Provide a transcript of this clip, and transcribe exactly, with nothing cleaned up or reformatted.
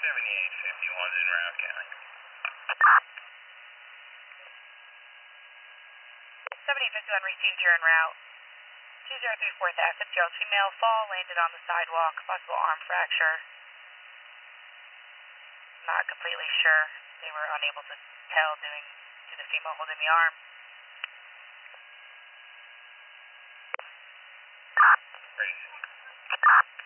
seventy-eight fifty-one in Round County. seventy-eight fifty-one received, you're en route. two zero three fourth Ave, fifty-year-old female, fall, landed on the sidewalk, possible arm fracture. Not completely sure. They were unable to tell doing to the female holding the arm. Crazy.